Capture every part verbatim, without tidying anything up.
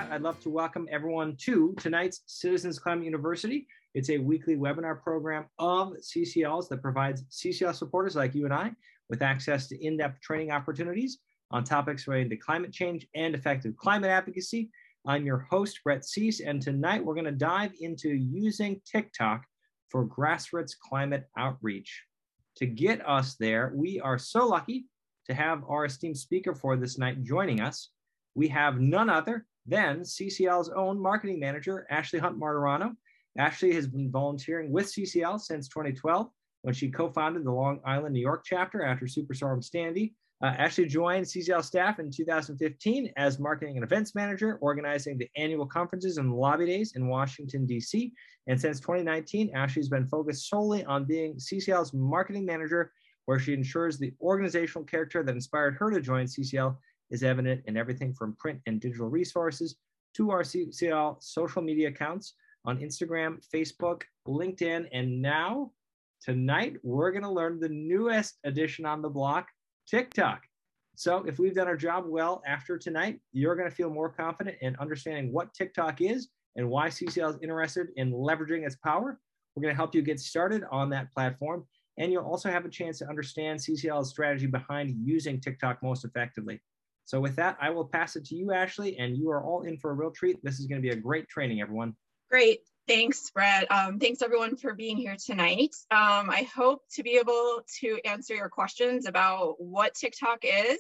that, I'd love to welcome everyone to tonight's Citizens Climate University. It's a weekly webinar program of C C Ls that provides C C L supporters like you and I with access to in-depth training opportunities on topics related to climate change and effective climate advocacy. I'm your host, Brett Cease, and tonight we're going to dive into using TikTok for grassroots climate outreach. To get us there, we are so lucky to have our esteemed speaker for this night joining us. We have none other than C C L's own marketing manager, Ashley Hunt Martirano. Ashley has been volunteering with C C L since twenty twelve when she co-founded the Long Island, New York chapter after Superstorm Sandy. Uh, Ashley joined C C L staff in two thousand fifteen as marketing and events manager, organizing the annual conferences and lobby days in Washington, D C. And since twenty nineteen, Ashley's been focused solely on being C C L's marketing manager, where she ensures the organizational character that inspired her to join C C L is evident in everything from print and digital resources to our C C L social media accounts on Instagram, Facebook, LinkedIn, and now, tonight, we're going to learn the newest addition on the block, TikTok. So if we've done our job well after tonight, you're going to feel more confident in understanding what TikTok is and why C C L is interested in leveraging its power. We're going to help you get started on that platform, and you'll also have a chance to understand C C L's strategy behind using TikTok most effectively. So with that, I will pass it to you, Ashley, and you are all in for a real treat. This is going to be a great training, everyone. Great. Thanks, Brett. Um, thanks, everyone, for being here tonight. Um, I hope to be able to answer your questions about what TikTok is,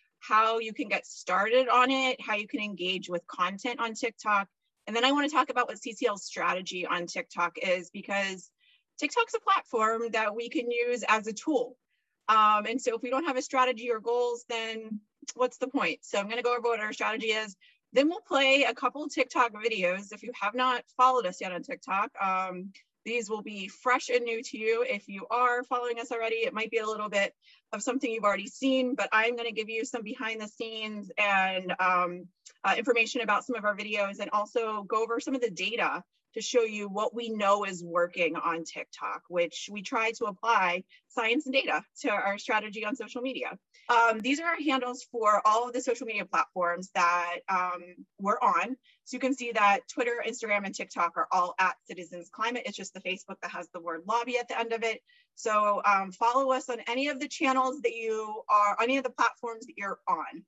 how you can get started on it, how you can engage with content on TikTok. And then I want to talk about what C C L's strategy on TikTok is, because TikTok's a platform that we can use as a tool. Um, and so if we don't have a strategy or goals, then what's the point? So I'm going to go over what our strategy is. Then we'll play a couple of TikTok videos. If you have not followed us yet on TikTok, um, these will be fresh and new to you. If you are following us already, it might be a little bit of something you've already seen, but I'm going to give you some behind the scenes and um, uh, information about some of our videos, and also go over some of the data to show you what we know is working on TikTok, which we try to apply science and data to our strategy on social media. Um, these are our handles for all of the social media platforms that um, we're on. So you can see that Twitter, Instagram, and TikTok are all at Citizens Climate. It's just the Facebook that has the word lobby at the end of it. So um, follow us on any of the channels that you are, any of the platforms that you're on.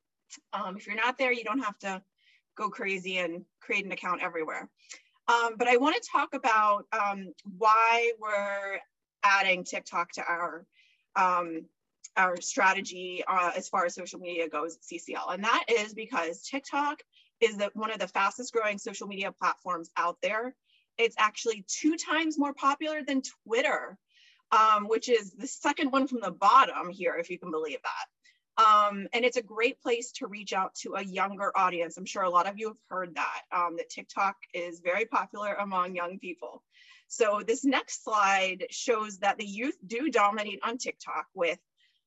Um, if you're not there, you don't have to go crazy and create an account everywhere. Um, but I want to talk about um, why we're adding TikTok to our um, our strategy uh, as far as social media goes at C C L. And that is because TikTok is the, one of the fastest growing social media platforms out there. It's actually two times more popular than Twitter, um, which is the second one from the bottom here, if you can believe that. Um, and it's a great place to reach out to a younger audience. I'm sure a lot of you have heard that, um, that TikTok is very popular among young people. So this next slide shows that the youth do dominate on TikTok with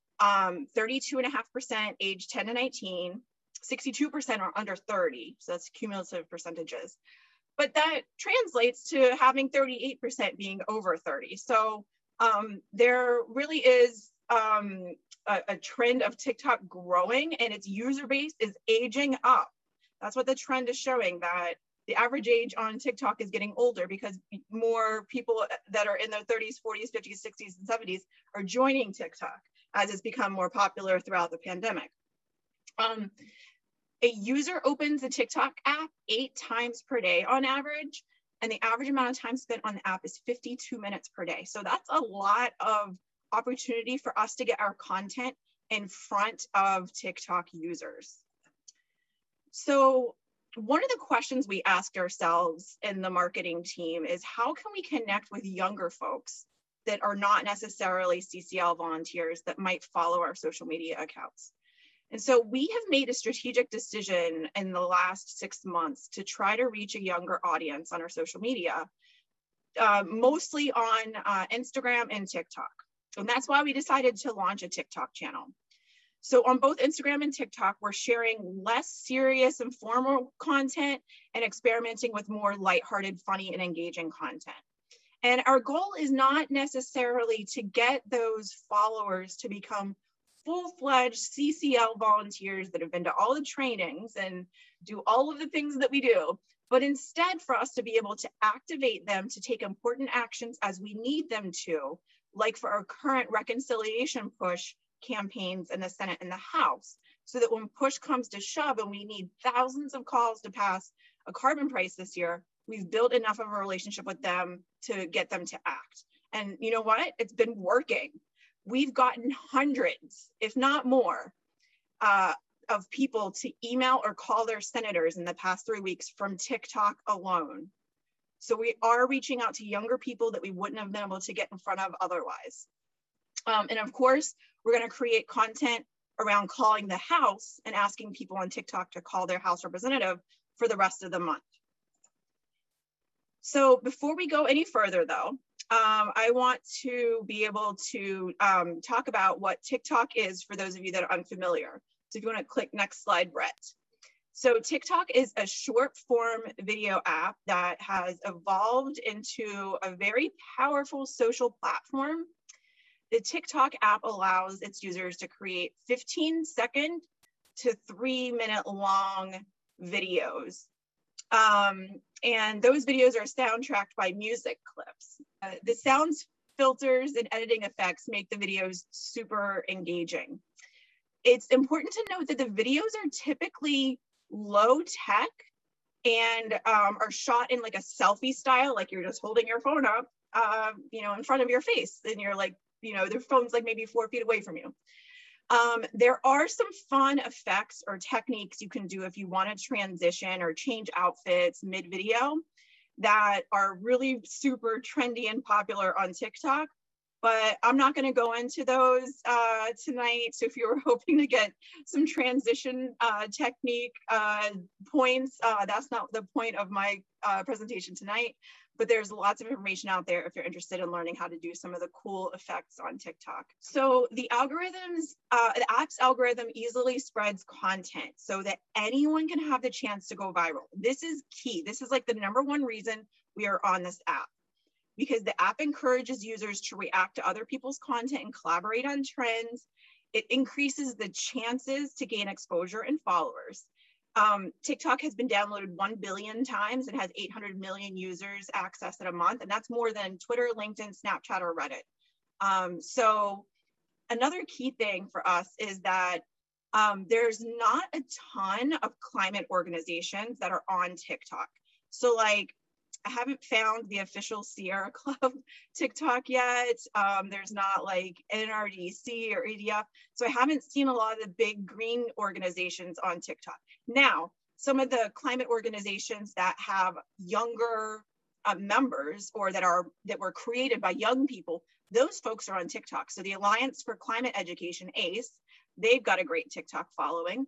um, thirty-two point five percent age ten to nineteen, sixty-two percent are under thirty. So that's cumulative percentages. But that translates to having thirty-eight percent being over thirty. So um, there really is um, a, a trend of TikTok growing, and its user base is aging up. That's what the trend is showing, that the average age on TikTok is getting older because more people that are in their thirties, forties, fifties, sixties, and seventies are joining TikTok as it's become more popular throughout the pandemic. Um, a user opens a TikTok app eight times per day on average, and the average amount of time spent on the app is fifty-two minutes per day. So that's a lot of opportunity for us to get our content in front of TikTok users. So one of the questions we ask ourselves in the marketing team is, how can we connect with younger folks that are not necessarily C C L volunteers that might follow our social media accounts? And so we have made a strategic decision in the last six months to try to reach a younger audience on our social media, uh, mostly on uh, Instagram and TikTok. And that's why we decided to launch a TikTok channel. So on both Instagram and TikTok, we're sharing less serious and formal content and experimenting with more lighthearted, funny, and engaging content. And our goal is not necessarily to get those followers to become full-fledged C C L volunteers that have been to all the trainings and do all of the things that we do, but instead for us to be able to activate them to take important actions as we need them to, like for our current reconciliation push campaigns in the Senate and the House, so that when push comes to shove and we need thousands of calls to pass a carbon price this year, we've built enough of a relationship with them to get them to act. And you know what? It's been working. We've gotten hundreds, if not more, uh, of people to email or call their senators in the past three weeks from TikTok alone. So we are reaching out to younger people that we wouldn't have been able to get in front of otherwise. Um, and of course, we're going to create content around calling the House and asking people on TikTok to call their House representative for the rest of the month. So before we go any further though, um, I want to be able to um, talk about what TikTok is for those of you that are unfamiliar. So if you want to click next slide, Brett. So TikTok is a short form video app that has evolved into a very powerful social platform. The TikTok app allows its users to create fifteen second to three minute long videos. Um, and those videos are soundtracked by music clips. Uh, the sounds, filters, and editing effects make the videos super engaging. It's important to note that the videos are typically low tech and um, are shot in like a selfie style, like you're just holding your phone up, uh, you know, in front of your face, and you're like, you know, their phone's like maybe four feet away from you. Um, there are some fun effects or techniques you can do if you want to transition or change outfits mid-video that are really super trendy and popular on TikTok, but I'm not going to go into those uh, tonight. So if you were hoping to get some transition uh, technique uh, points, uh, that's not the point of my uh, presentation tonight. But there's lots of information out there if you're interested in learning how to do some of the cool effects on TikTok. So the algorithms, uh, the app's algorithm easily spreads content so that anyone can have the chance to go viral. This is key. This is like the number one reason we are on this app, because the app encourages users to react to other people's content and collaborate on trends. It increases the chances to gain exposure and followers. Um, TikTok has been downloaded one billion times and has eight hundred million users access it a month. And that's more than Twitter, LinkedIn, Snapchat, or Reddit. Um, so another key thing for us is that um, there's not a ton of climate organizations that are on TikTok. So like, I haven't found the official Sierra Club TikTok yet. Um, there's not like N R D C or E D F. So I haven't seen a lot of the big green organizations on TikTok. Now, some of the climate organizations that have younger uh, members or that are that were created by young people, those folks are on TikTok. So the Alliance for Climate Education, A C E, they've got a great TikTok following.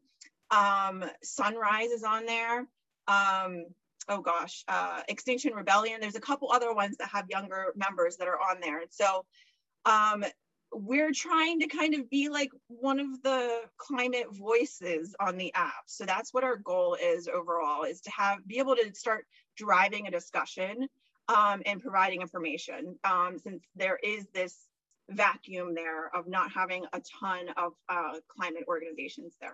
Um, Sunrise is on there. Um, oh gosh, uh, Extinction Rebellion. There's a couple other ones that have younger members that are on there. And so um, we're trying to kind of be like one of the climate voices on the app. So that's what our goal is overall, is to have be able to start driving a discussion um, and providing information, um, since there is this vacuum there of not having a ton of uh, climate organizations there.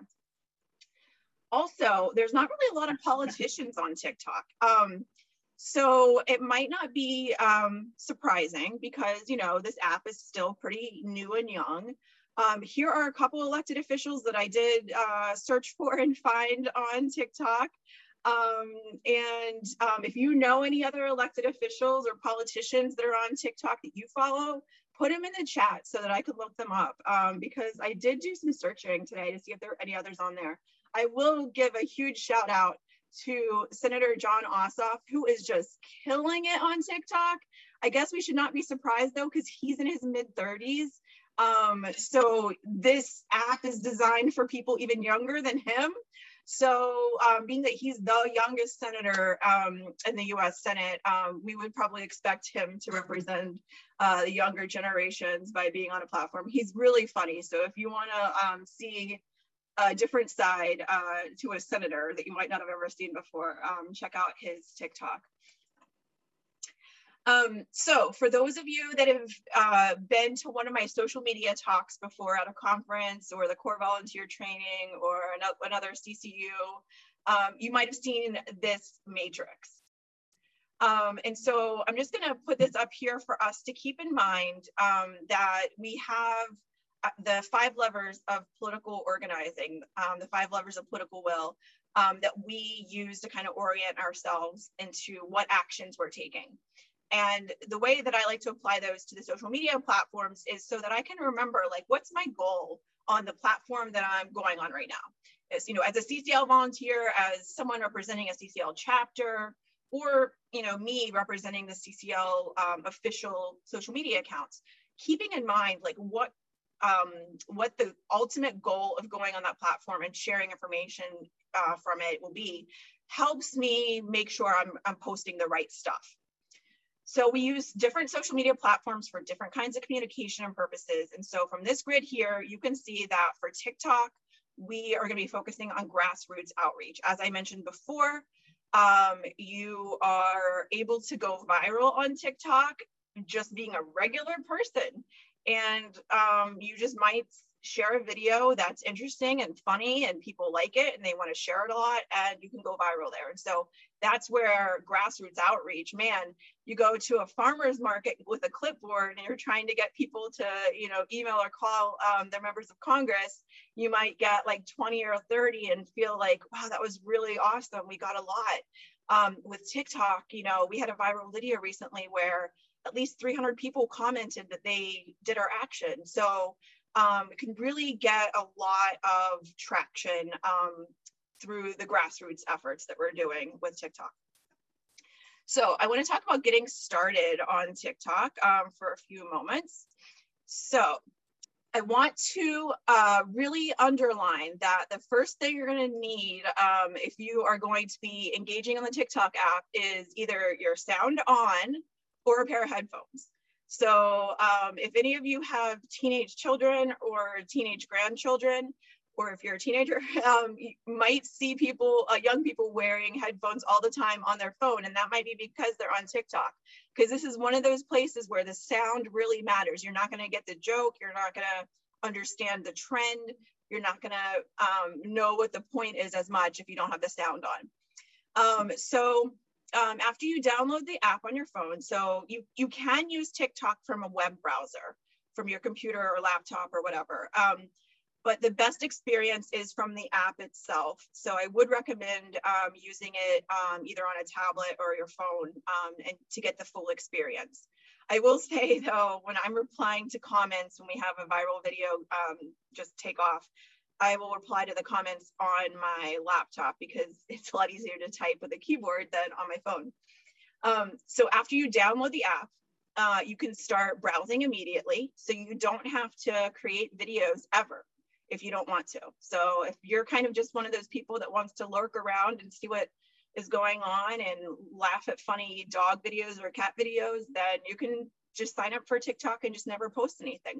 Also, there's not really a lot of politicians on TikTok. Um, so it might not be um, surprising because, you know, this app is still pretty new and young. Um, here are a couple elected officials that I did uh, search for and find on TikTok. Um, and um, if you know any other elected officials or politicians that are on TikTok that you follow, put them in the chat so that I could look them up, um, because I did do some searching today to see if there are any others on there. I will give a huge shout out to Senator Jon Ossoff, who is just killing it on TikTok. I guess we should not be surprised though, because he's in his mid thirties. Um, so this app is designed for people even younger than him. So um, being that he's the youngest senator um, in the U S Senate, um, we would probably expect him to represent uh, the younger generations by being on a platform. He's really funny. So if you want to um, see a different side uh, to a senator that you might not have ever seen before, um, check out his TikTok. Um, so for those of you that have uh, been to one of my social media talks before at a conference or the core volunteer training or another C C U, um, you might have seen this matrix. Um, and so I'm just gonna put this up here for us to keep in mind um, that we have the five levers of political organizing, um, the five levers of political will um, that we use to kind of orient ourselves into what actions we're taking. And the way that I like to apply those to the social media platforms is so that I can remember, like, what's my goal on the platform that I'm going on right now? As, you know, as a C C L volunteer, as someone representing a C C L chapter, or, you know, me representing the C C L um, official social media accounts, keeping in mind, like, what um, what the ultimate goal of going on that platform and sharing information uh, from it will be, helps me make sure I'm, I'm posting the right stuff. So we use different social media platforms for different kinds of communication and purposes. And so from this grid here, you can see that for TikTok, we are going to be focusing on grassroots outreach. As I mentioned before, um, you are able to go viral on TikTok just being a regular person. And um, you just might share a video that's interesting and funny and people like it and they want to share it a lot, and you can go viral there. And so that's where grassroots outreach, man, you go to a farmer's market with a clipboard and you're trying to get people to, you know, email or call um, their members of Congress, you might get like twenty or thirty and feel like, wow, that was really awesome. We got a lot. Um, with TikTok, you know, we had a viral video recently where at least three hundred people commented that they did our action. So um, it can really get a lot of traction um, through the grassroots efforts that we're doing with TikTok. So I want to talk about getting started on TikTok um, for a few moments. So I want to uh, really underline that the first thing you're going to need um, if you are going to be engaging on the TikTok app is either your sound on or a pair of headphones. So um, if any of you have teenage children or teenage grandchildren, or if you're a teenager, um, you might see people, uh, young people wearing headphones all the time on their phone. And that might be because they're on TikTok. Because this is one of those places where the sound really matters. You're not gonna get the joke. You're not gonna understand the trend. You're not gonna um, know what the point is as much if you don't have the sound on. Um, so um, after you download the app on your phone, so you, you can use TikTok from a web browser, from your computer or laptop or whatever. Um, But the best experience is from the app itself. So I would recommend um, using it um, either on a tablet or your phone um, and to get the full experience. I will say though, when I'm replying to comments, when we have a viral video um, just take off, I will reply to the comments on my laptop because it's a lot easier to type with a keyboard than on my phone. Um, so after you download the app, uh, you can start browsing immediately. So you don't have to create videos ever if you don't want to. So if you're kind of just one of those people that wants to lurk around and see what is going on and laugh at funny dog videos or cat videos, then you can just sign up for TikTok and just never post anything.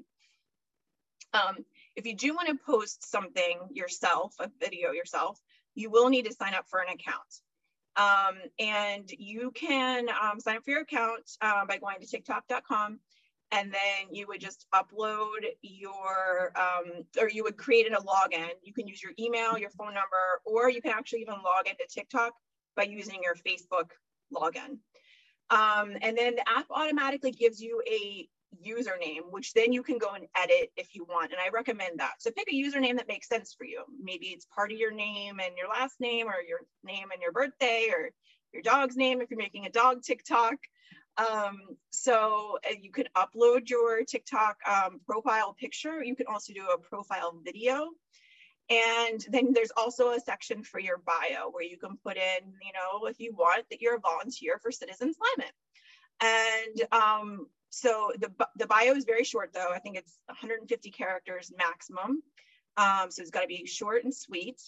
Um, if you do want to post something yourself, a video yourself, you will need to sign up for an account. Um, and you can um, sign up for your account uh, by going to TikTok dot com. And then you would just upload your, um, or you would create in a login. You can use your email, your phone number, or you can actually even log into TikTok by using your Facebook login. Um, and then the app automatically gives you a username, which then you can go and edit if you want. And I recommend that. So pick a username that makes sense for you. Maybe it's part of your name and your last name, or your name and your birthday, or your dog's name if you're making a dog TikTok. Um, so uh, you can upload your TikTok um, profile picture. You can also do a profile video. And then there's also a section for your bio where you can put in, you know, if you want, that you're a volunteer for Citizens Climate. And um, so the, the bio is very short though. I think it's one hundred fifty characters maximum. Um, so it's got to be short and sweet.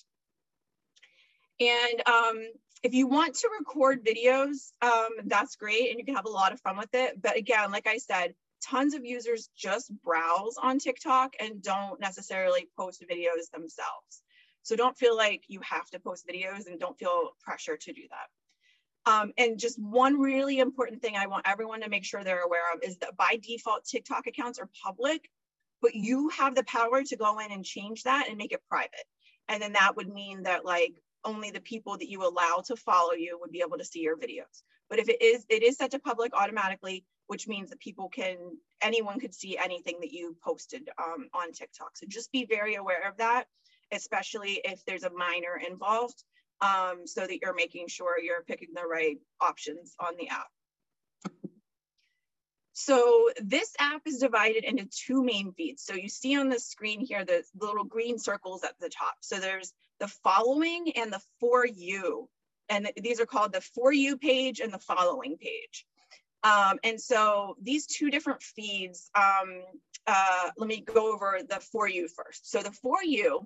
And um, if you want to record videos, um, that's great, and you can have a lot of fun with it. But again, like I said, tons of users just browse on TikTok and don't necessarily post videos themselves. So don't feel like you have to post videos, and don't feel pressure to do that. Um, and just one really important thing I want everyone to make sure they're aware of is that by default, TikTok accounts are public, but you have the power to go in and change that and make it private. And then that would mean that like only the people that you allow to follow you would be able to see your videos. But if it is, it is set to public automatically, which means that people can, anyone could see anything that you posted um, on TikTok. So just be very aware of that, especially if there's a minor involved, um, so that you're making sure you're picking the right options on the app. So this app is divided into two main feeds. So you see on the screen here, the little green circles at the top. So there's the following and the for you. And these are called the for you page and the following page. Um, and so these two different feeds, um, uh, let me go over the for you first. So the for you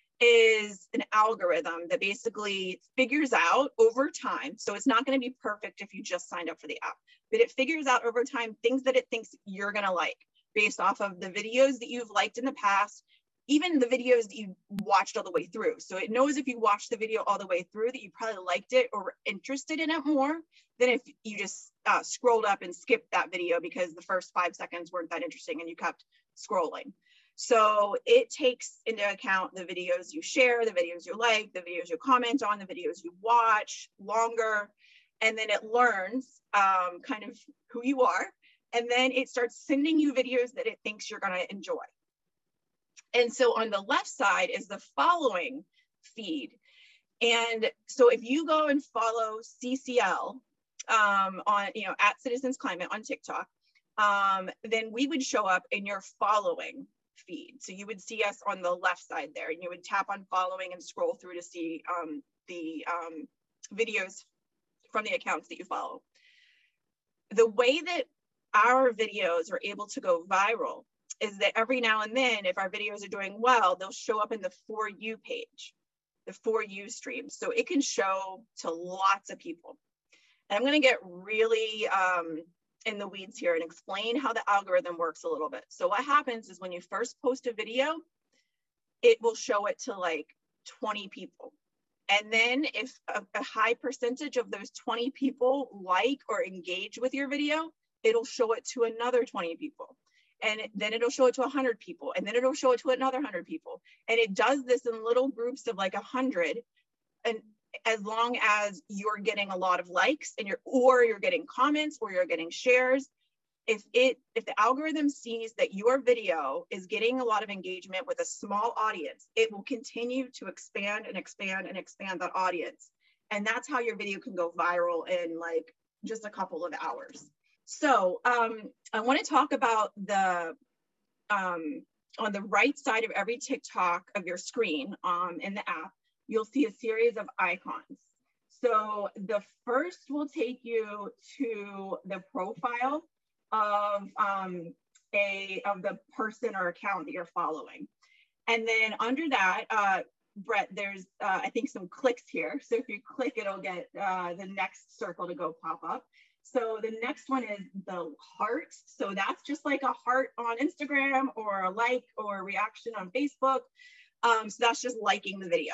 is an algorithm that basically figures out over time. So it's not going to be perfect if you just signed up for the app, but it figures out over time things that it thinks you're going to like based off of the videos that you've liked in the past, even the videos that you watched all the way through. So it knows if you watched the video all the way through that you probably liked it or were interested in it more than if you just uh, scrolled up and skipped that video because the first five seconds weren't that interesting and you kept scrolling. So it takes into account the videos you share, the videos you like, the videos you comment on, the videos you watch longer, and then it learns um, kind of who you are, and then it starts sending you videos that it thinks you're going to enjoy. And so on the left side is the following feed. And so if you go and follow C C L um, on, you know, at Citizens Climate on TikTok, um, then we would show up in your following feed. So you would see us on the left side there, and you would tap on following and scroll through to see um, the um, videos from the accounts that you follow. The way that our videos are able to go viral is that every now and then, if our videos are doing well, they'll show up in the For You page, the For You stream. So it can show to lots of people. And I'm going to get really um, in the weeds here and explain how the algorithm works a little bit. So what happens is when you first post a video, it will show it to like twenty people. And then if a, a high percentage of those twenty people like or engage with your video, it'll show it to another twenty people. And then it'll show it to one hundred people. And then it'll show it to another one hundred people. And it does this in little groups of like one hundred. And as long as you're getting a lot of likes and you're, or you're getting comments or you're getting shares, if it, if the algorithm sees that your video is getting a lot of engagement with a small audience, it will continue to expand and expand and expand that audience. And that's how your video can go viral in like just a couple of hours. So um, I want to talk about the, um, on the right side of every TikTok of your screen um, in the app, you'll see a series of icons. So the first will take you to the profile of um, a of the person or account that you're following. And then under that, uh, Brett, there's, uh, I think, some clicks here. So if you click, it'll get uh, the next circle to go pop up. So the next one is the heart. So that's just like a heart on Instagram or a like or a reaction on Facebook. Um, so that's just liking the video.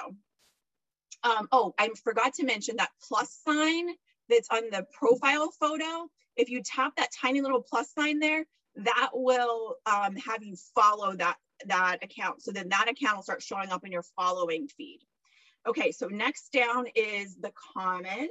Um, oh, I forgot to mention that plus sign that's on the profile photo. If you tap that tiny little plus sign there, that will um, have you follow that, that account. So then that account will start showing up in your following feed. Okay, so next down is the comments.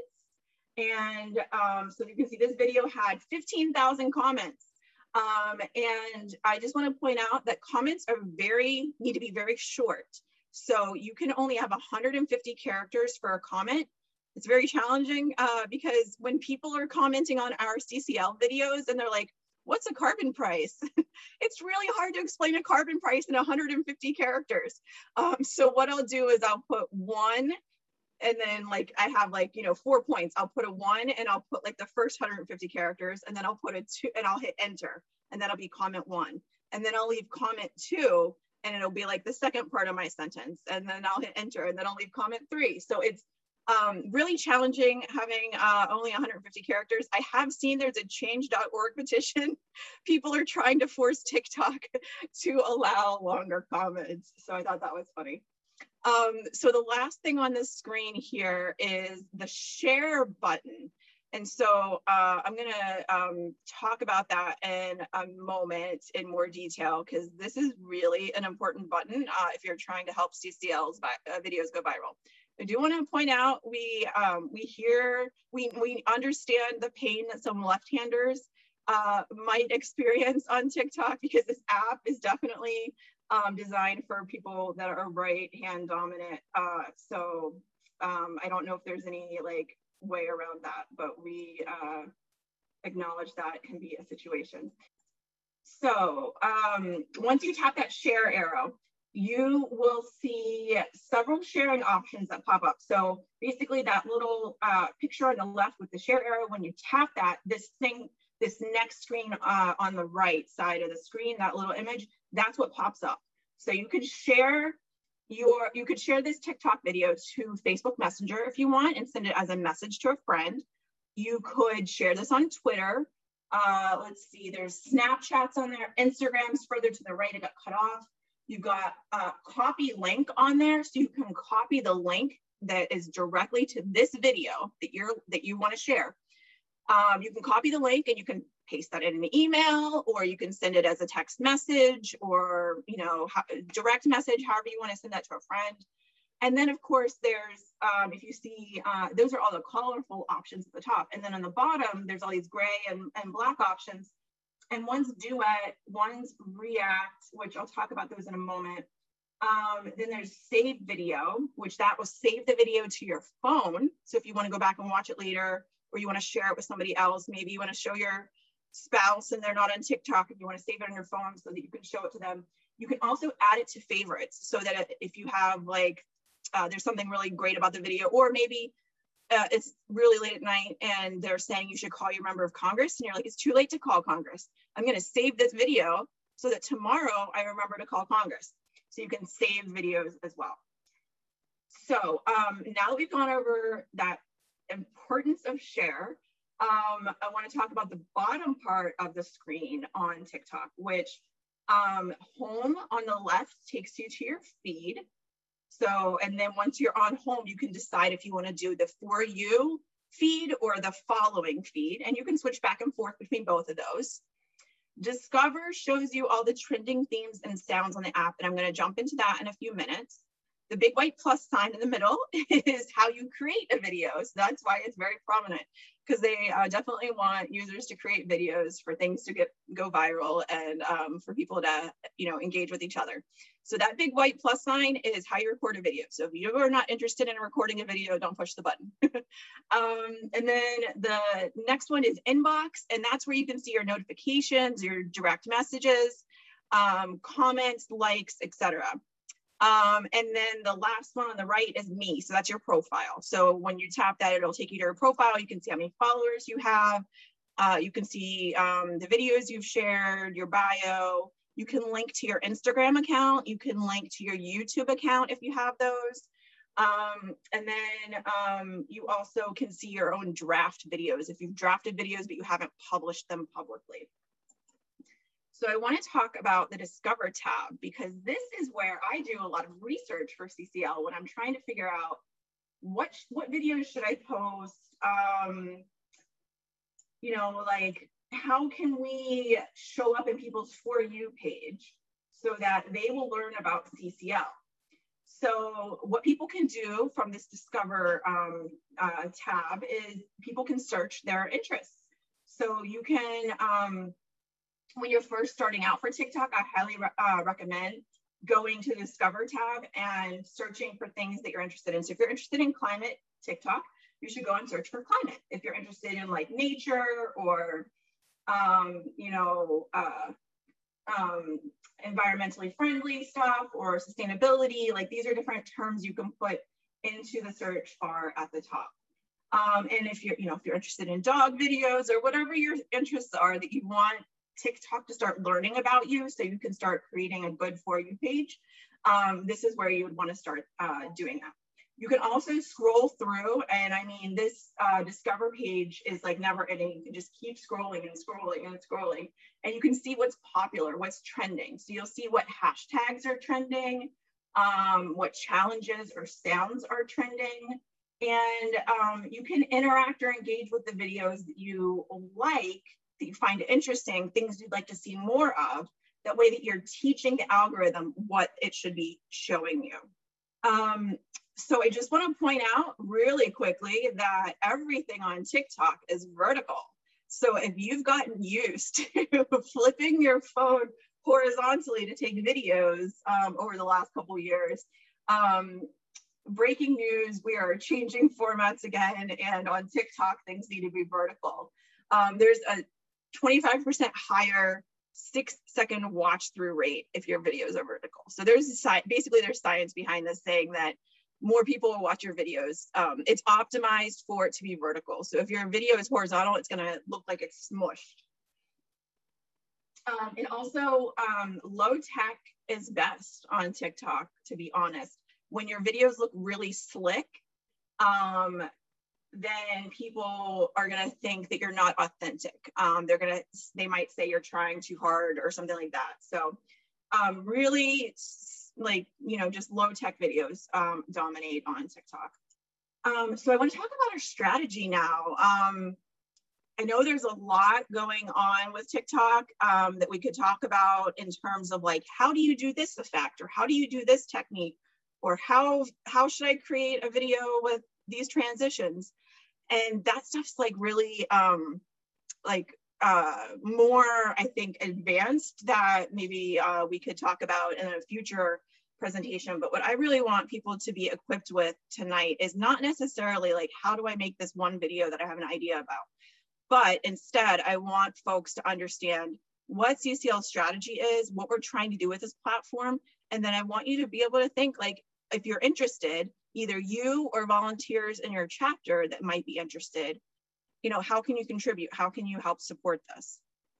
And um, so you can see this video had fifteen thousand comments. Um, and I just want to point out that comments are very, need to be very short. So you can only have one hundred fifty characters for a comment. It's very challenging uh, because when people are commenting on our C C L videos and they're like, what's a carbon price? It's really hard to explain a carbon price in one hundred fifty characters. Um, so what I'll do is I'll put one, and then like I have like, you know, four points. I'll put a one and I'll put like the first one hundred fifty characters, and then I'll put a two and I'll hit enter, and that'll be comment one. And then I'll leave comment two, and it'll be like the second part of my sentence. And then I'll hit enter, and then I'll leave comment three. So it's um, really challenging having uh, only one hundred fifty characters. I have seen there's a change dot org petition. People are trying to force TikTok to allow longer comments. So I thought that was funny. Um, so the last thing on this screen here is the share button. And so uh, I'm going to um, talk about that in a moment in more detail, because this is really an important button uh, if you're trying to help C C L's uh, videos go viral. I do want to point out we um, we hear we we understand the pain that some left-handers uh, might experience on TikTok, because this app is definitely um, designed for people that are right-hand dominant. Uh, so um, I don't know if there's any like way around that, but we uh, acknowledge that can be a situation. So um, once you tap that share arrow, you will see several sharing options that pop up. So basically that little uh, picture on the left with the share arrow, when you tap that, this thing, this next screen uh, on the right side of the screen, that little image, that's what pops up. So you could share your, you could share this TikTok video to Facebook Messenger if you want and send it as a message to a friend. You could share this on Twitter. Uh, let's see, there's Snapchats on there, Instagram's further to the right, it got cut off. You've got a copy link on there, so you can copy the link that is directly to this video that you're that you want to share. Um, you can copy the link and you can paste that in an email, or you can send it as a text message, or you know, direct message, however you want to send that to a friend. And then of course there's, um, if you see, uh, those are all the colorful options at the top. And then on the bottom, there's all these gray and, and black options. And one's Duet, one's React, which I'll talk about those in a moment. Um, then there's Save Video, which that will save the video to your phone. So if you want to go back and watch it later, or you want to share it with somebody else, maybe you want to show your spouse and they're not on TikTok and you want to save it on your phone so that you can show it to them. You can also add it to favorites, so that if you have like, uh, there's something really great about the video, or maybe Uh, it's really late at night and they're saying you should call your member of Congress, and you're like, it's too late to call Congress. I'm going to save this video so that tomorrow I remember to call Congress. So you can save videos as well. So um, now that we've gone over that importance of share, um, I want to talk about the bottom part of the screen on TikTok, which um, home on the left takes you to your feed. So, and then once you're on home, you can decide if you want to do the For You feed or the following feed, and you can switch back and forth between both of those. Discover shows you all the trending themes and sounds on the app, and I'm going to jump into that in a few minutes. The big white plus sign in the middle is how you create a video. So that's why it's very prominent, because they uh, definitely want users to create videos for things to get go viral and um, for people to, you know, engage with each other. So that big white plus sign is how you record a video. So if you are not interested in recording a video, don't push the button. um, and then the next one is inbox, and that's where you can see your notifications, your direct messages, um, comments, likes, et cetera. Um, and then the last one on the right is me. So that's your profile. So when you tap that, it'll take you to your profile. You can see how many followers you have. Uh, you can see um, the videos you've shared, your bio. You can link to your Instagram account. You can link to your YouTube account if you have those. Um, and then um, you also can see your own draft videos if you've drafted videos, but you haven't published them publicly. So I want to talk about the Discover tab, because this is where I do a lot of research for C C L when I'm trying to figure out what, what videos should I post, um, you know, like how can we show up in people's For You page so that they will learn about C C L. So what people can do from this Discover um, uh, tab is people can search their interests. So you can, um, when you're first starting out for TikTok, I highly re uh, recommend going to the Discover tab and searching for things that you're interested in. So if you're interested in climate TikTok, you should go and search for climate. If you're interested in like nature or, um, you know, uh, um, environmentally friendly stuff or sustainability, like these are different terms you can put into the search bar at the top. Um, and if you're, you know, if you're interested in dog videos or whatever your interests are that you want TikTok to start learning about you so you can start creating a good For You page, um, this is where you would want to start uh, doing that. You can also scroll through, and I mean, this uh, Discover page is like never ending. You can just keep scrolling and scrolling and scrolling, and you can see what's popular, what's trending. So you'll see what hashtags are trending. um, what challenges or sounds are trending. And um, you can interact or engage with the videos that you like, that you find interesting, things you'd like to see more of. That way that you're teaching the algorithm what it should be showing you. Um, so I just want to point out really quickly that everything on TikTok is vertical. So if you've gotten used to flipping your phone horizontally to take videos um, over the last couple of years, um, breaking news, we are changing formats again, and on TikTok, things need to be vertical. Um, there's a twenty-five percent higher six second watch through rate if your videos are vertical. So there's a, basically there's science behind this saying that more people will watch your videos. Um, it's optimized for it to be vertical. So if your video is horizontal, it's gonna look like it's smushed. Um, and also um, low tech is best on TikTok, to be honest. When your videos look really slick, um, then people are gonna think that you're not authentic. Um, they're gonna, they might say you're trying too hard or something like that. So um, really, like, you know, just low tech videos um, dominate on TikTok. Um, so I want to talk about our strategy now. Um, I know there's a lot going on with TikTok um, that we could talk about in terms of like, how do you do this effect, or how do you do this technique, or how how should I create a video with these transitions? And that stuff's like really um, like uh, more, I think, advanced that maybe uh, we could talk about in a future presentation. But what I really want people to be equipped with tonight is not necessarily like, how do I make this one video that I have an idea about? But instead, I want folks to understand what C C L strategy is, what we're trying to do with this platform. And then I want you to be able to think, like, if you're interested, either you or volunteers in your chapter that might be interested, you know, how can you contribute? How can you help support this?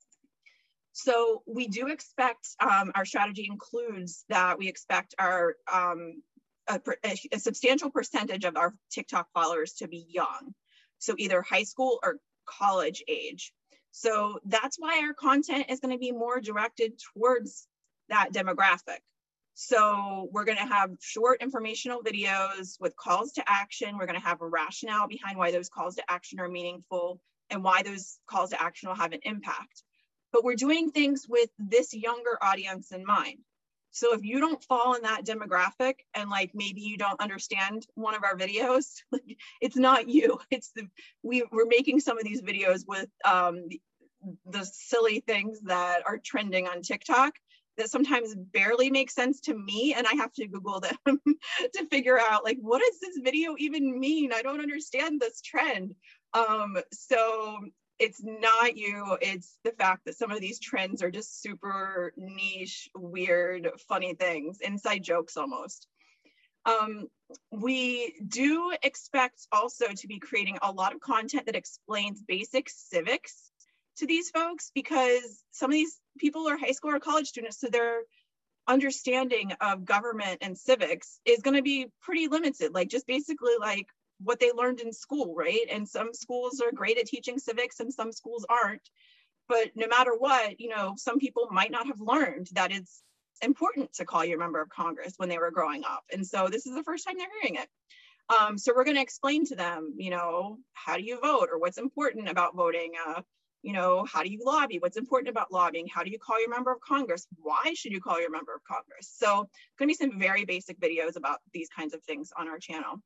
So we do expect, um, our strategy includes that we expect our, um, a, a substantial percentage of our TikTok followers to be young. So either high school or college age. So that's why our content is going to be more directed towards that demographic. So we're going to have short informational videos with calls to action. We're going to have a rationale behind why those calls to action are meaningful and why those calls to action will have an impact. But we're doing things with this younger audience in mind. So if you don't fall in that demographic and like maybe you don't understand one of our videos, it's not you. It's the we we're making some of these videos with um, the, the silly things that are trending on TikTok that sometimes barely make sense to me, and I have to Google them to figure out like, what does this video even mean? I don't understand this trend. Um, so it's not you, it's the fact that some of these trends are just super niche, weird, funny things, inside jokes almost. Um, we do expect also to be creating a lot of content that explains basic civics to these folks, because some of these people are high school or college students, so their understanding of government and civics is going to be pretty limited, like just basically like what they learned in school, right? And some schools are great at teaching civics and some schools aren't. But no matter what, you know, some people might not have learned that it's important to call your member of Congress when they were growing up. And so this is the first time they're hearing it. Um, so we're going to explain to them, you know, how do you vote, or what's important about voting? Uh, you know, how do you lobby? What's important about lobbying? How do you call your member of Congress? Why should you call your member of Congress? So going to be some very basic videos about these kinds of things on our channel.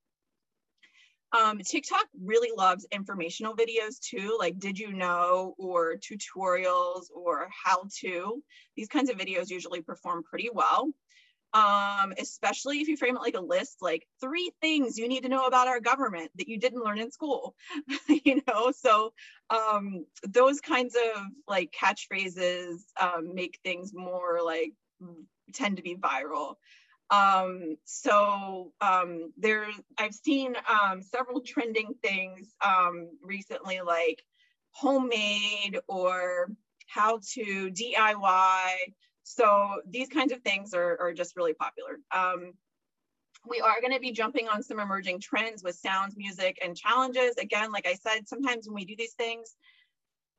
Um, TikTok really loves informational videos too, like did you know, or tutorials, or how to. These kinds of videos usually perform pretty well, um, especially if you frame it like a list, like three things you need to know about our government that you didn't learn in school, you know? So um, those kinds of like catchphrases um, make things more like, tend to be viral. Um, so um, there, I've seen um, several trending things um, recently, like homemade or how to D I Y. So these kinds of things are, are just really popular. Um, we are going to be jumping on some emerging trends with sounds, music, and challenges. Again, like I said, sometimes when we do these things,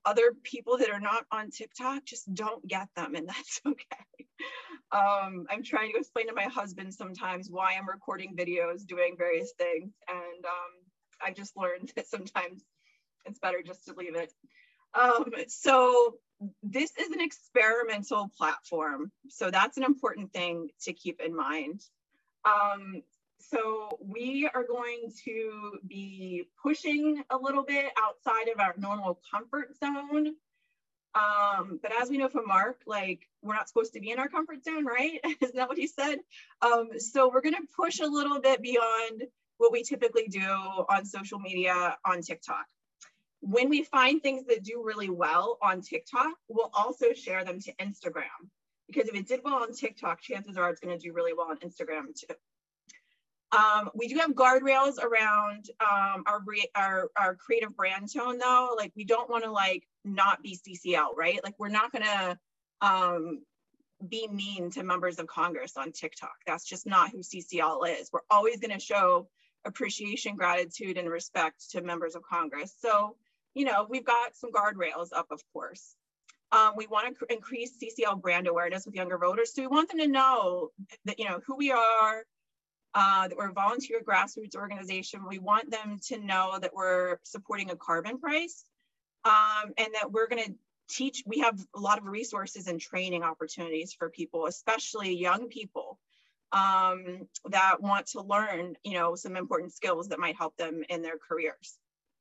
other people that are not on TikTok just don't get them, and that's okay. Um, I'm trying to explain to my husband sometimes why I'm recording videos, doing various things, and um, I just learned that sometimes it's better just to leave it. Um, so this is an experimental platform, so that's an important thing to keep in mind. Um, so we are going to be pushing a little bit outside of our normal comfort zone. Um, but as we know from Mark, like, we're not supposed to be in our comfort zone, right? Isn't that what he said? Um, so we're going to push a little bit beyond what we typically do on social media on TikTok. When we find things that do really well on TikTok, we'll also share them to Instagram, because if it did well on TikTok, chances are it's going to do really well on Instagram too. Um, we do have guardrails around um, our, our, our creative brand tone though. Like, we don't want to like not be C C L, right? Like, we're not going to um, be mean to members of Congress on TikTok. That's just not who C C L is. We're always going to show appreciation, gratitude, and respect to members of Congress. So, you know, we've got some guardrails up, of course. Um, we want to increase C C L brand awareness with younger voters. So we want them to know that, you know, who we are, uh, that we're a volunteer grassroots organization. We want them to know that we're supporting a carbon price, um, and that we're going to teach. We have a lot of resources and training opportunities for people, especially young people, um, that want to learn, you know, some important skills that might help them in their careers.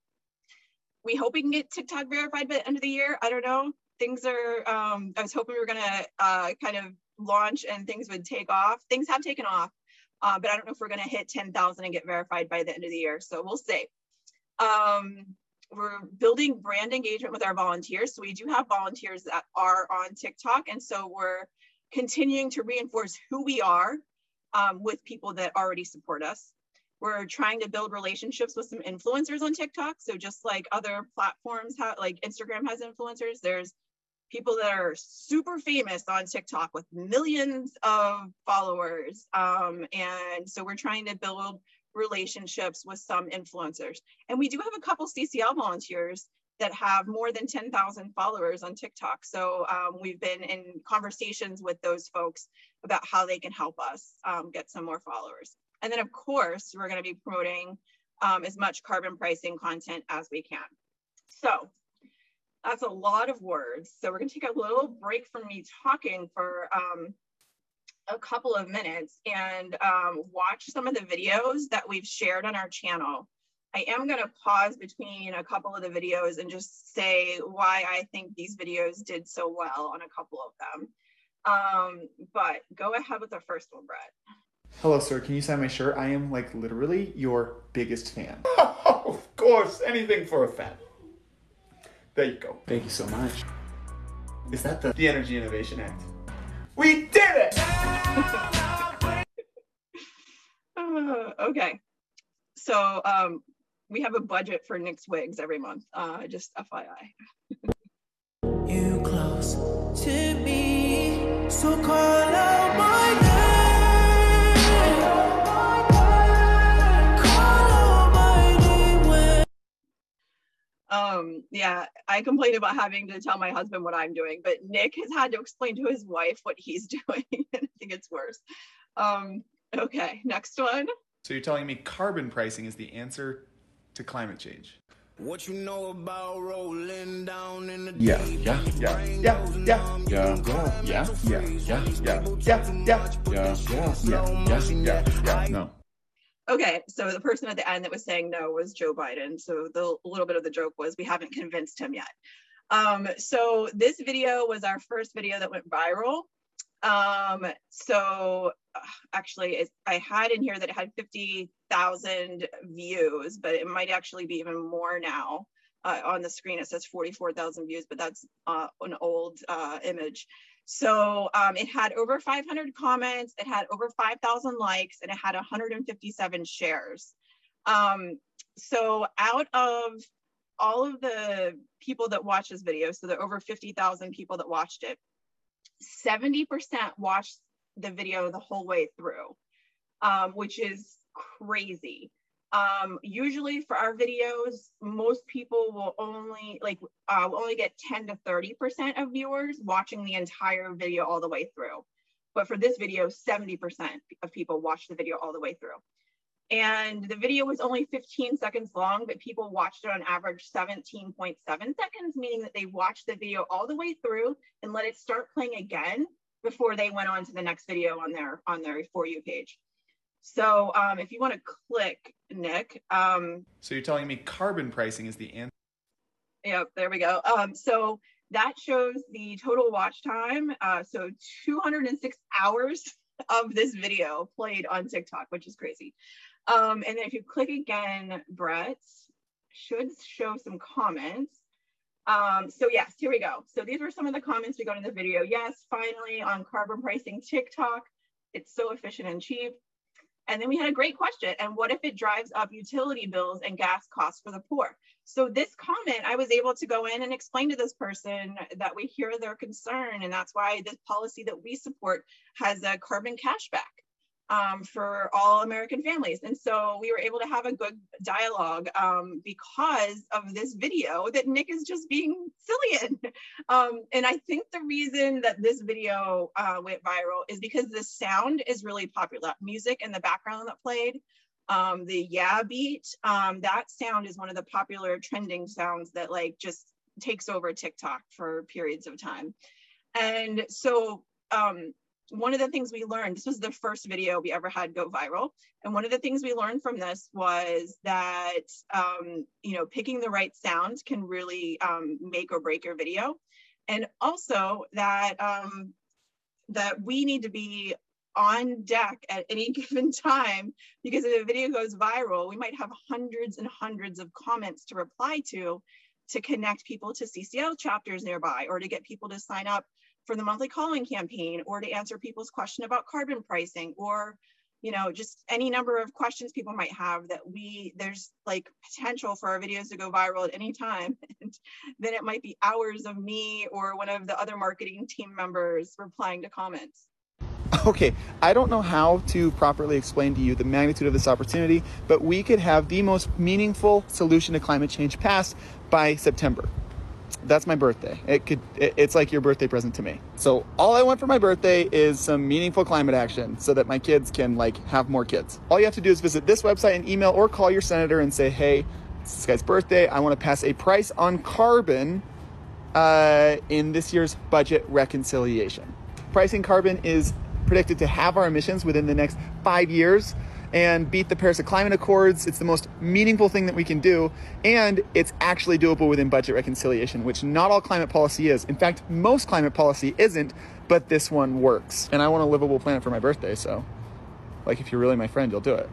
We hope we can get TikTok verified by the end of the year. I don't know. Things are, um, I was hoping we were gonna uh, kind of launch and things would take off. Things have taken off, uh, but I don't know if we're gonna hit ten thousand and get verified by the end of the year. So we'll see. Um, we're building brand engagement with our volunteers. So we do have volunteers that are on TikTok. And so we're continuing to reinforce who we are um, with people that already support us. We're trying to build relationships with some influencers on TikTok. So just like other platforms have, like Instagram has influencers, there's people that are super famous on TikTok with millions of followers. Um, and so we're trying to build relationships with some influencers. And we do have a couple C C L volunteers that have more than ten thousand followers on TikTok. So um, we've been in conversations with those folks about how they can help us um, get some more followers. And then of course, we're gonna be promoting um, as much carbon pricing content as we can. So that's a lot of words. So we're gonna take a little break from me talking for um, a couple of minutes and um, watch some of the videos that we've shared on our channel. I am gonna pause between a couple of the videos and just say why I think these videos did so well on a couple of them. Um, but go ahead with the first one, Brett. Hello, sir. Can you sign my shirt? I am like literally your biggest fan. Oh, of course. Anything for a fan. There you go. Thank you so much. Is that the, the Energy Innovation Act? We did it! uh, okay. So um, we have a budget for Nick's wigs every month. Uh, just F Y I. You close to me, so call out my name. Um, yeah, I complain about having to tell my husband what I'm doing, but Nick has had to explain to his wife what he's doing, and I think it's worse. Um, okay, next one. So you're telling me carbon pricing is the answer to climate change? What you know about rolling down in the Yeah, yeah, yeah, yeah, yeah, yeah, yeah, yeah, yeah, yeah, yeah, yeah, yeah, yeah, yeah, yeah, no. Okay, so the person at the end that was saying no was Joe Biden. So the little bit of the joke was we haven't convinced him yet. Um, so this video was our first video that went viral. Um, so uh, actually it, I had in here that it had fifty thousand views, but it might actually be even more now. Uh, on the screen it says forty-four thousand views, but that's uh, an old uh, image. So um, it had over five hundred comments, it had over five thousand likes, and it had one hundred fifty-seven shares. Um, so out of all of the people that watched this video, so there are over fifty thousand people that watched it, seventy percent watched the video the whole way through, um, which is crazy. Um, usually for our videos, most people will only like uh, will only get ten to thirty percent of viewers watching the entire video all the way through. But for this video, seventy percent of people watched the video all the way through. And the video was only fifteen seconds long, but people watched it on average seventeen point seven seconds, meaning that they watched the video all the way through and let it start playing again before they went on to the next video on their on their For You page. So um, if you want to click, Nick. Um, so you're telling me carbon pricing is the answer? Yep, there we go. Um, so that shows the total watch time. Uh, so two hundred six hours of this video played on TikTok, which is crazy. Um, and then if you click again, Brett, should show some comments. Um, so yes, here we go. So these were some of the comments we got in the video. Yes, finally on carbon pricing TikTok, it's so efficient and cheap. And then we had a great question. And what if it drives up utility bills and gas costs for the poor? So this comment, I was able to go in and explain to this person that we hear their concern. And that's why this policy that we support has a carbon cashback um, for all American families. And so we were able to have a good dialogue um, because of this video that Nick is just being silly in. Um, and I think the reason that this video uh, went viral is because the sound is really popular. Music in the background that played, um, the yeah beat, um, that sound is one of the popular trending sounds that like just takes over TikTok for periods of time. And so, um, one of the things we learned, this was the first video we ever had go viral. And one of the things we learned from this was that, um, you know, picking the right sound can really um, make or break your video. And also that, um, that we need to be on deck at any given time, because if a video goes viral, we might have hundreds and hundreds of comments to reply to, to connect people to C C L chapters nearby, or to get people to sign up for the monthly calling campaign, or to answer people's question about carbon pricing, or, you know, just any number of questions people might have that we, there's like potential for our videos to go viral at any time. And then it might be hours of me or one of the other marketing team members replying to comments. Okay, I don't know how to properly explain to you the magnitude of this opportunity, but we could have the most meaningful solution to climate change passed by September. That's my birthday. It could, it's like your birthday present to me. So all I want for my birthday is some meaningful climate action so that my kids can like have more kids. All you have to do is visit this website and email or call your senator and say, hey, it's this guy's birthday. I want to pass a price on carbon uh, in this year's budget reconciliation. Pricing carbon is predicted to halve our emissions within the next five years and beat the Paris Climate Accords. It's the most meaningful thing that we can do, and it's actually doable within budget reconciliation, which not all climate policy is. In fact, most climate policy isn't, but this one works. And I want a livable planet for my birthday, so like if you're really my friend, you'll do it.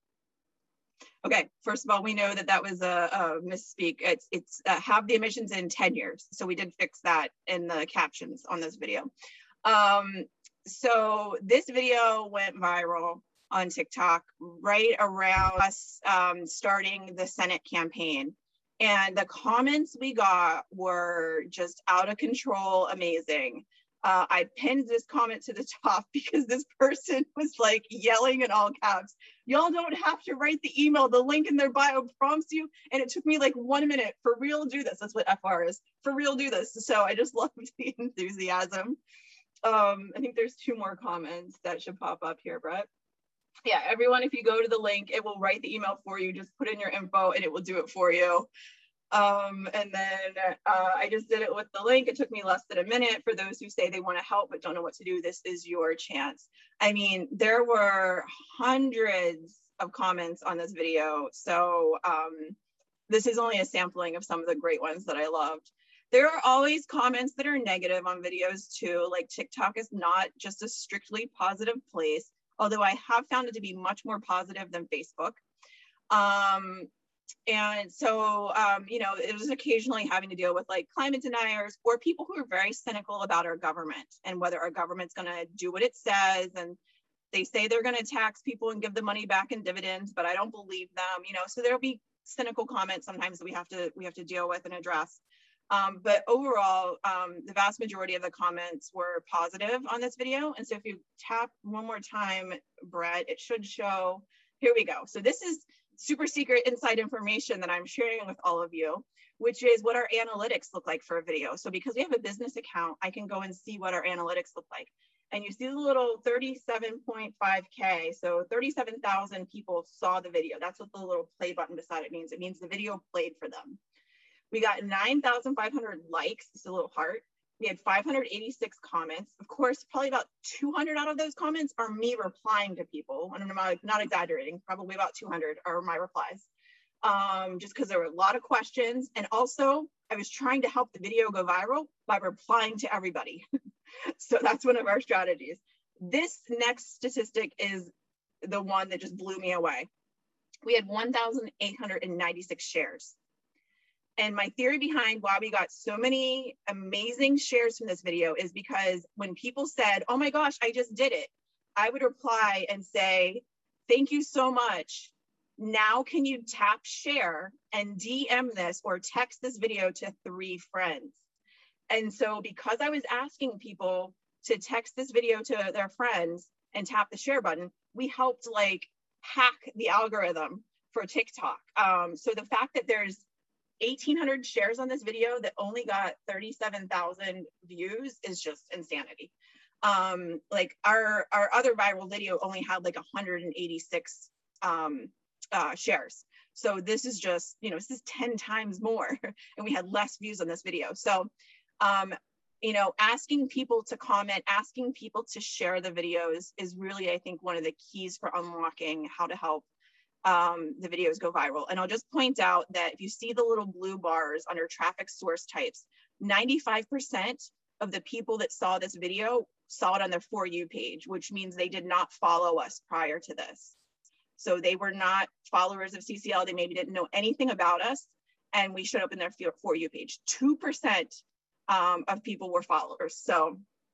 Okay, first of all, we know that that was a, a misspeak. It's it's uh, have the emissions in ten years. So we did fix that in the captions on this video. Um, so this video went viral on TikTok right around us um, starting the Senate campaign. And the comments we got were just out of control, amazing. Uh, I pinned this comment to the top because this person was like yelling in all caps, y'all don't have to write the email, the link in their bio prompts you. And it took me like one minute, for real, do this. That's what F R is, for real, do this. So I just loved the enthusiasm. Um, I think there's two more comments that should pop up here, Brett. Yeah, everyone, if you go to the link, it will write the email for you. Just put in your info and it will do it for you. Um, and then uh, I just did it with the link. It took me less than a minute. For those who say they want to help but don't know what to do, this is your chance. I mean, there were hundreds of comments on this video. So um, this is only a sampling of some of the great ones that I loved. There are always comments that are negative on videos too. Like TikTok is not just a strictly positive place, although I have found it to be much more positive than Facebook. Um, and so, um, you know, it was occasionally having to deal with like climate deniers or people who are very cynical about our government and whether our government's gonna do what it says. And they say they're gonna tax people and give the money back in dividends, but I don't believe them, you know, so there'll be cynical comments sometimes that we have to, we have to deal with and address. Um, but overall, um, the vast majority of the comments were positive on this video. And so if you tap one more time, Brett, it should show, here we go. So this is super secret inside information that I'm sharing with all of you, which is what our analytics look like for a video. So because we have a business account, I can go and see what our analytics look like. And you see the little thirty-seven point five K, so thirty-seven thousand people saw the video. That's what the little play button beside it means. It means the video played for them. We got nine thousand five hundred likes, it's a little heart. We had five hundred eighty-six comments. Of course, probably about two hundred out of those comments are me replying to people. And I'm not, not exaggerating, probably about two hundred are my replies. Um, just because there were a lot of questions. And also, I was trying to help the video go viral by replying to everybody. So that's one of our strategies. This next statistic is the one that just blew me away. We had one thousand eight hundred ninety-six shares. And my theory behind why we got so many amazing shares from this video is because when people said, oh my gosh, I just did it, I would reply and say, thank you so much. Now can you tap share and D M this or text this video to three friends? And so because I was asking people to text this video to their friends and tap the share button, we helped like hack the algorithm for TikTok. Um, so the fact that there's eighteen hundred shares on this video that only got thirty-seven thousand views is just insanity. Um, like our, our other viral video only had like one hundred eighty-six um, uh, shares. So this is just, you know, this is ten times more and we had less views on this video. So, um, you know, asking people to comment, asking people to share the videos is really, I think, one of the keys for unlocking how to help um, the videos go viral. And I'll just point out that if you see the little blue bars under traffic source types, ninety-five percent of the people that saw this video saw it on their For You page, which means they did not follow us prior to this. So they were not followers of C C L. They maybe didn't know anything about us, and we showed up in their For You page. two percent um, of people were followers. So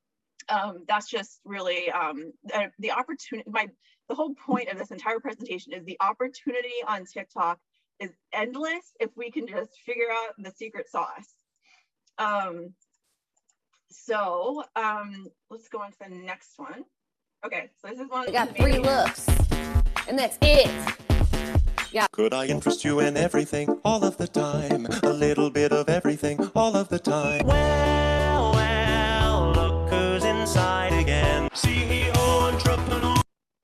um, that's just really um, the, the opportunity. My the whole point of this entire presentation is the opportunity on TikTok is endless if we can just figure out the secret sauce. Um, so um, let's go on to the next one. Okay, so this is one. I got three looks, and that's it. Yeah. Could I interest you in everything all of the time? A little bit of everything all of the time. Well, well, look who's inside again. C E O entrepreneur.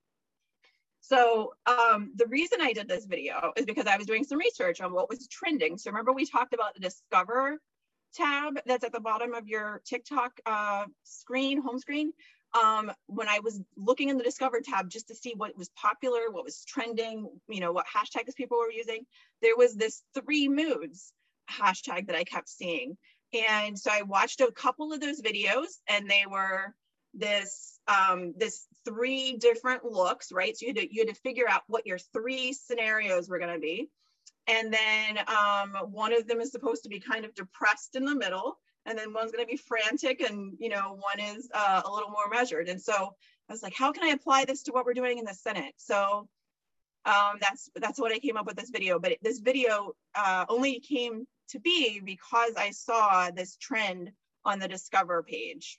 So um, the reason I did this video is because I was doing some research on what was trending. So remember we talked about the Discover tab that's at the bottom of your TikTok uh, screen, home screen. Um, when I was looking in the Discover tab just to see what was popular, what was trending, you know, what hashtags people were using, there was this three moods hashtag that I kept seeing. And so I watched a couple of those videos and they were this, um, this three different looks, right? So you had to, you had to figure out what your three scenarios were going to be. And then um, one of them is supposed to be kind of depressed in the middle. And then one's going to be frantic and, you know, one is uh, a little more measured. And so I was like, how can I apply this to what we're doing in the Senate? So um, that's that's what I came up with this video. But this video uh, only came to be because I saw this trend on the Discover page.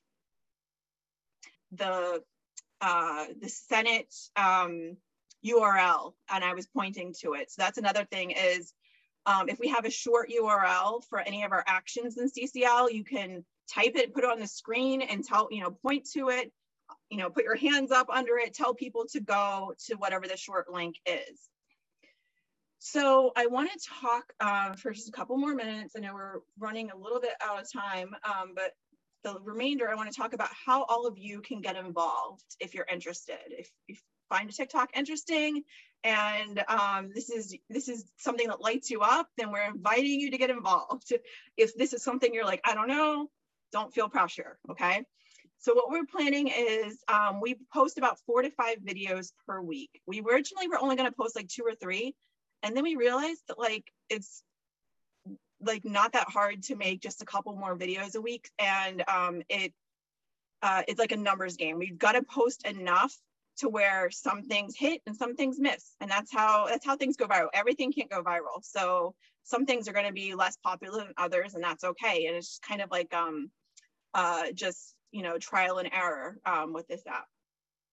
The, uh, the Senate um, U R L, and I was pointing to it. So that's another thing is, Um, if we have a short U R L for any of our actions in C C L, you can type it, put it on the screen and tell, you know, point to it, you know, put your hands up under it, tell people to go to whatever the short link is. So I want to talk uh, for just a couple more minutes. I know we're running a little bit out of time, um, but the remainder, I want to talk about how all of you can get involved if you're interested. If you find a TikTok interesting, and um, this is this is something that lights you up, then we're inviting you to get involved. If this is something you're like, I don't know, don't feel pressure, okay? So what we're planning is um, we post about four to five videos per week. We originally were only gonna post like two or three, and then we realized that like it's like not that hard to make just a couple more videos a week, and um, it uh, it's like a numbers game. We've gotta post enough to where some things hit and some things miss. And that's how that's how things go viral. Everything can't go viral. So some things are going to be less popular than others, and that's okay. And it's just kind of like um, uh, just, you know, trial and error um, with this app.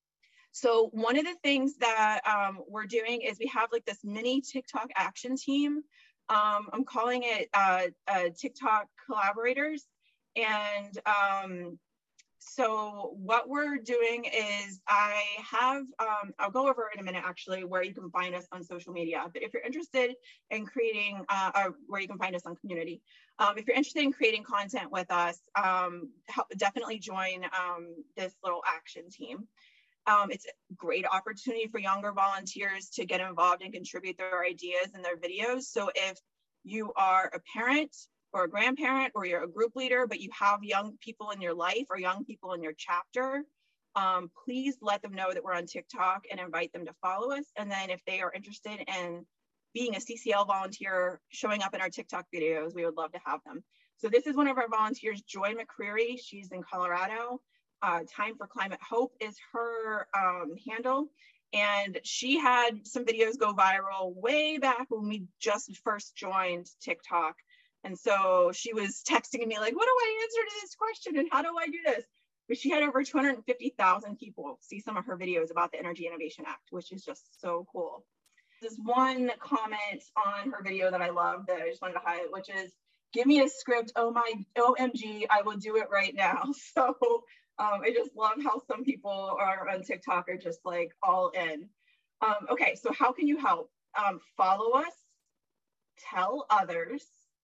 So one of the things that um, we're doing is we have like this mini TikTok action team. Um, I'm calling it uh, uh, TikTok collaborators. And um, so what we're doing is I have, um, I'll go over in a minute actually where you can find us on social media. But if you're interested in creating, uh, or where you can find us on community, um, if you're interested in creating content with us, um, help, definitely join um, this little action team. Um, it's a great opportunity for younger volunteers to get involved and contribute their ideas and their videos. So if you are a parent or a grandparent, or you're a group leader, but you have young people in your life or young people in your chapter, um, please let them know that we're on TikTok and invite them to follow us. And then if they are interested in being a C C L volunteer, showing up in our TikTok videos, we would love to have them. So this is one of our volunteers, Joy McCreary. She's in Colorado. Uh, Time for Climate Hope is her um, handle. And she had some videos go viral way back when we just first joined TikTok. And so she was texting me like, what do I answer to this question? And how do I do this? But she had over two hundred fifty thousand people see some of her videos about the Energy Innovation Act, which is just so cool. There's one comment on her video that I love that I just wanted to highlight, which is, give me a script, oh my, O M G, I will do it right now. So um, I just love how some people are on TikTok are just like all in. Um, okay, so how can you help? Um, follow us, tell others,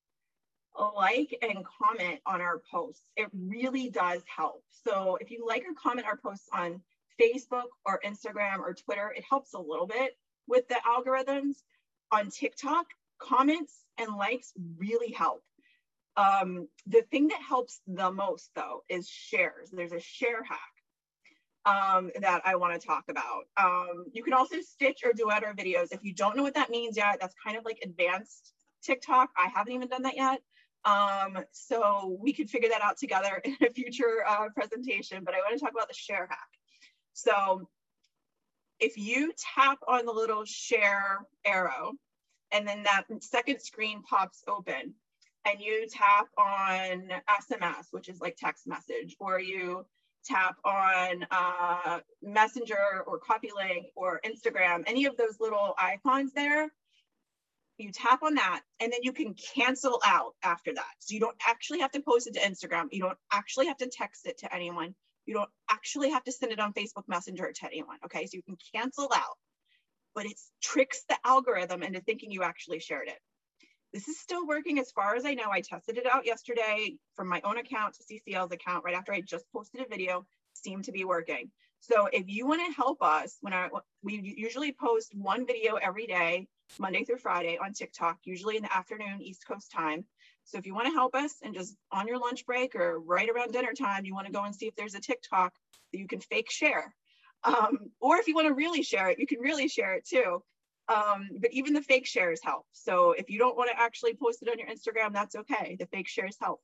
like and comment on our posts. It really does help. So if you like or comment our posts on Facebook or Instagram or Twitter, it helps a little bit with the algorithms. On TikTok, comments and likes really help. Um, the thing that helps the most though is shares. There's a share hack um, that I want to talk about. Um, you can also stitch or duet our videos. If you don't know what that means yet, that's kind of like advanced TikTok. I haven't even done that yet. Um, so we could figure that out together in a future uh, presentation, but I want to talk about the share hack. So if you tap on the little share arrow and then that second screen pops open and you tap on S M S, which is like text message, or you tap on uh, Messenger or CopyLink or Instagram, any of those little icons there, you tap on that and then you can cancel out after that. So you don't actually have to post it to Instagram. You don't actually have to text it to anyone. You don't actually have to send it on Facebook Messenger to anyone, okay? So you can cancel out, but it tricks the algorithm into thinking you actually shared it. This is still working as far as I know. I tested it out yesterday from my own account to C C L's account right after I just posted a video, seemed to be working. So if you wanna help us, when I, we usually post one video every day, Monday through Friday on TikTok, usually in the afternoon, East Coast time. So if you want to help us and just on your lunch break or right around dinner time, you want to go and see if there's a TikTok that you can fake share. Um, or if you want to really share it, you can really share it too. Um, but even the fake shares help. So if you don't want to actually post it on your Instagram, that's okay. The fake shares help.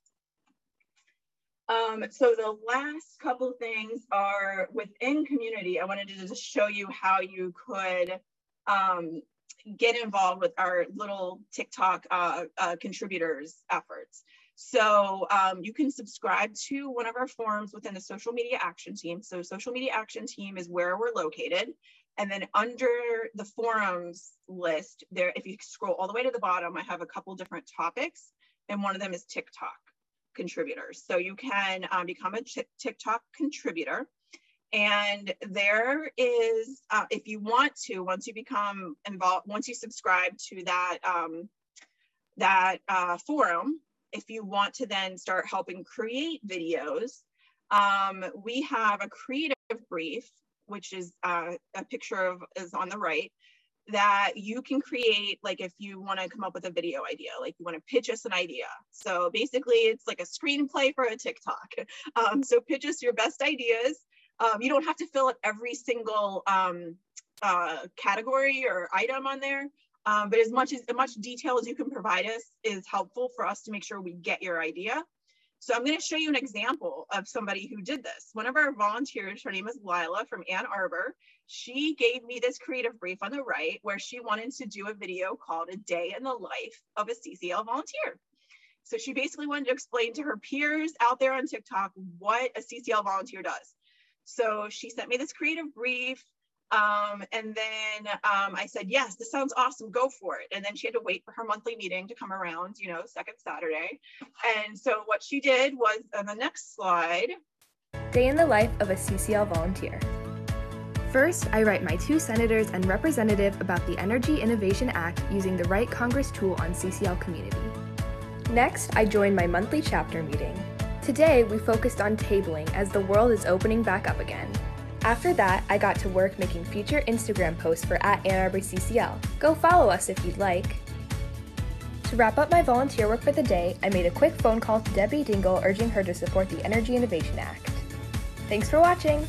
Um, so the last couple of things are within community. I wanted to just show you how you could um, get involved with our little TikTok uh, uh, contributors efforts. So um, you can subscribe to one of our forums within the social media action team. So social media action team is where we're located. And then under the forums list there, if you scroll all the way to the bottom, I have a couple different topics and one of them is TikTok contributors. So you can um, become a TikTok contributor. And there is, uh, if you want to, once you become involved, once you subscribe to that, um, that uh, forum, if you want to then start helping create videos, um, we have a creative brief, which is uh, a picture of, is on the right, that you can create, like if you want to come up with a video idea, like you want to pitch us an idea. So basically it's like a screenplay for a TikTok. Um, so pitch us your best ideas. Um, you don't have to fill up every single um, uh, category or item on there, um, but as much as, as much detail as you can provide us is helpful for us to make sure we get your idea. So I'm going to show you an example of somebody who did this. One of our volunteers, her name is Lila from Ann Arbor. She gave me this creative brief on the right where she wanted to do a video called A Day in the Life of a C C L Volunteer. So she basically wanted to explain to her peers out there on TikTok what a C C L volunteer does. So she sent me this creative brief. Um, and then um, I said, yes, this sounds awesome, go for it. And then she had to wait for her monthly meeting to come around, you know, second Saturday. And so what she did was, on the next slide. Day in the life of a C C L volunteer. First, I write my two senators and representative about the Energy Innovation Act using the Write Congress tool on C C L Community. Next, I join my monthly chapter meeting. Today, we focused on tabling as the world is opening back up again. After that, I got to work making future Instagram posts for at Ann Arbor C C L. Go follow us if you'd like. To wrap up my volunteer work for the day, I made a quick phone call to Debbie Dingle urging her to support the Energy Innovation Act. Thanks for watching.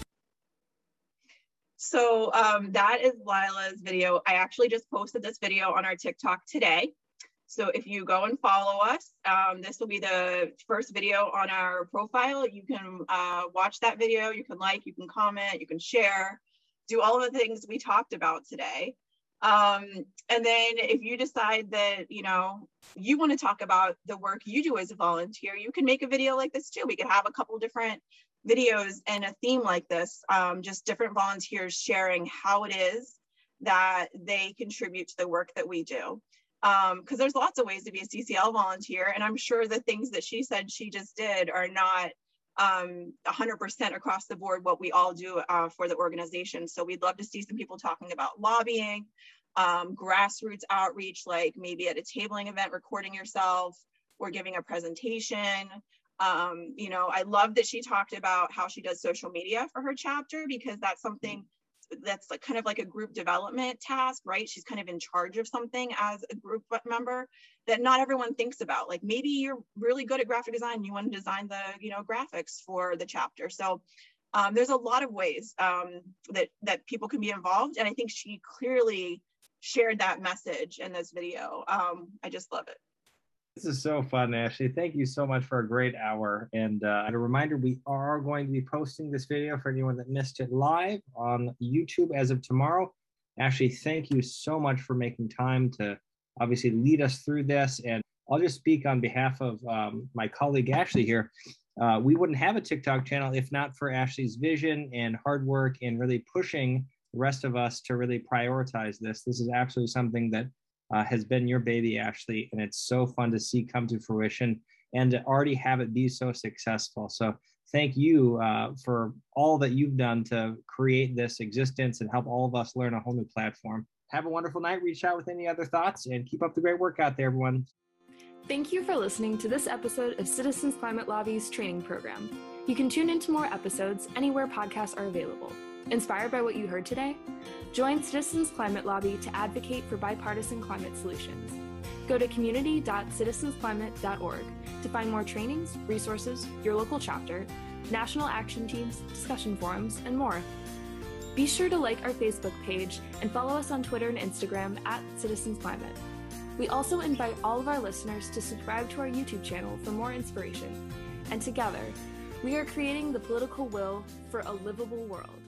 So um, that is Lila's video. I actually just posted this video on our TikTok today. So if you go and follow us, um, this will be the first video on our profile. You can uh, watch that video, you can like, you can comment, you can share, do all of the things we talked about today. Um, and then if you decide that, you know, you want to talk about the work you do as a volunteer, you can make a video like this too. We could have a couple different videos and a theme like this, um, just different volunteers sharing how it is that they contribute to the work that we do. Um, because there's lots of ways to be a C C L volunteer, and I'm sure the things that she said she just did are not um, one hundred percent across the board what we all do uh, for the organization. So we'd love to see some people talking about lobbying, um, grassroots outreach, like maybe at a tabling event, recording yourself or giving a presentation. Um, you know, I love that she talked about how she does social media for her chapter, because that's something that's like kind of like a group development task, right? She's kind of in charge of something as a group member that not everyone thinks about. Like maybe you're really good at graphic design, you want to design the, you know, graphics for the chapter. So um, there's a lot of ways um, that, that people can be involved. And I think she clearly shared that message in this video. Um, I just love it. This is so fun, Ashley. Thank you so much for a great hour. And uh, a reminder, we are going to be posting this video for anyone that missed it live on YouTube as of tomorrow. Ashley, thank you so much for making time to obviously lead us through this. And I'll just speak on behalf of um, my colleague, Ashley here. Uh, we wouldn't have a TikTok channel if not for Ashley's vision and hard work and really pushing the rest of us to really prioritize this. This is absolutely something that Uh, has been your baby, Ashley, and it's so fun to see come to fruition and to already have it be so successful. So thank you uh, for all that you've done to create this existence and help all of us learn a whole new platform. Have a wonderful night. Reach out with any other thoughts and keep up the great work out there, everyone. Thank you for listening to this episode of Citizens Climate Lobby's training program. You can tune into more episodes anywhere podcasts are available. Inspired by what you heard today? Join Citizens Climate Lobby to advocate for bipartisan climate solutions. Go to community dot citizens climate dot org to find more trainings, resources, your local chapter, national action teams, discussion forums, and more. Be sure to like our Facebook page and follow us on Twitter and Instagram at Citizens Climate. We also invite all of our listeners to subscribe to our YouTube channel for more inspiration. And together, we are creating the political will for a livable world.